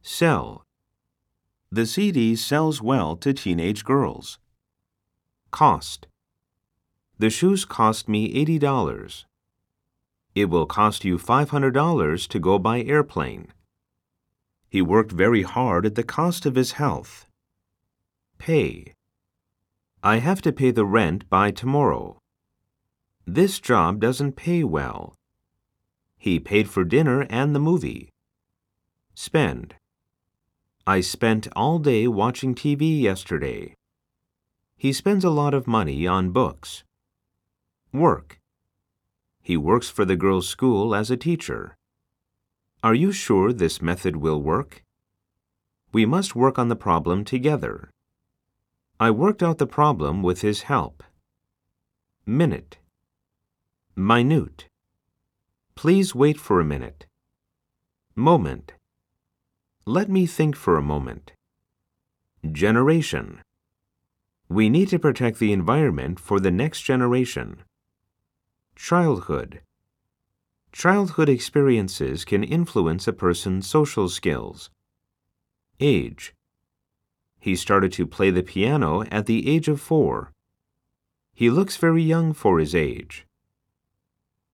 Sell. The CD sells well to teenage girls. Cost. The shoes cost me $80. It will cost you $500 to go by airplane. He worked very hard at the cost of his health. Pay. I have to pay the rent by tomorrow. This job doesn't pay well. He paid for dinner and the movie. Spend. I spent all day watching TV yesterday. He spends a lot of money on books. Work. He works for the girls' school as a teacher. Are you sure this method will work? We must work on the problem together. I worked out the problem with his help. Minute. Minute. Please wait for a minute. Moment. Let me think for a moment. Generation. We need to protect the environment for the next generation. Childhood. Childhood experiences can influence a person's social skills. Age. He started to play the piano at the age of 4. He looks very young for his age.